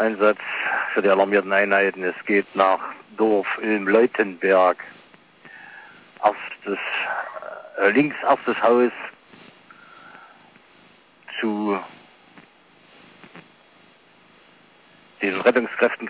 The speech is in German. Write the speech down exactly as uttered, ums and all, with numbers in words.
Rettungseinsatz für die alarmierten Einheiten. Es geht nach Dorf Ulm-Leutenberg. Erstes, äh, links erstes Haus zu den Rettungskräften